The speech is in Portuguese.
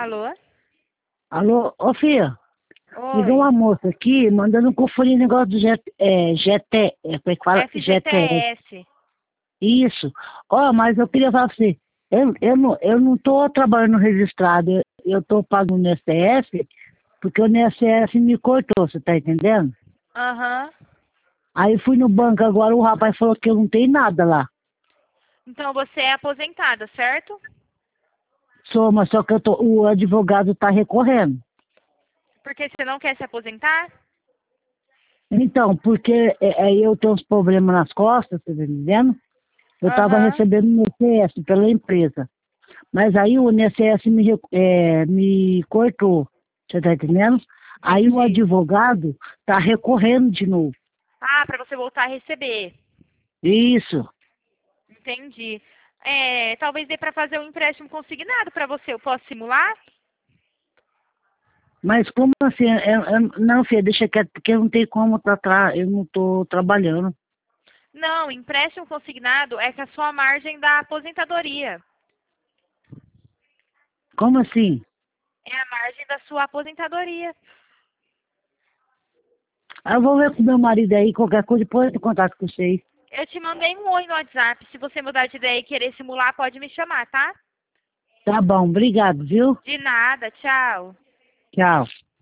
Alô? Alô, ô filha, ligou Oi. uma moça aqui mandando conferir negócio do GT, como é que fala? GTS. FGTS. Isso. Ó, mas eu queria falar pra você, eu não tô trabalhando registrado, eu tô pagando no INSS, porque o INSS me cortou, você tá entendendo? Aham. Aí fui no banco agora, o rapaz falou que eu não tenho nada lá. Então você é aposentada, certo? Sou, mas só que o advogado tá recorrendo. Porque você não quer se aposentar? Então, porque aí eu tenho uns problemas nas costas, você tá entendendo? Eu estava Aham. recebendo o INSS pela empresa. Mas aí o INSS me cortou. Você está entendendo? Aí o Entendi. advogado está recorrendo de novo. Ah, para você voltar a receber. Isso. Entendi. Talvez dê para fazer um empréstimo consignado para você. Eu posso simular? Mas como assim? Não, filha, deixa quieto, porque eu não tenho como eu não estou trabalhando. Não, empréstimo consignado é com a sua margem da aposentadoria. Como assim? É a margem da sua aposentadoria. Aí eu vou ver com meu marido aí, qualquer coisa, depois eu entro em contato com vocês. Eu te mandei um oi no WhatsApp. Se você mudar de ideia e querer simular, pode me chamar, tá? Tá bom, obrigado, viu? De nada, tchau. Tchau.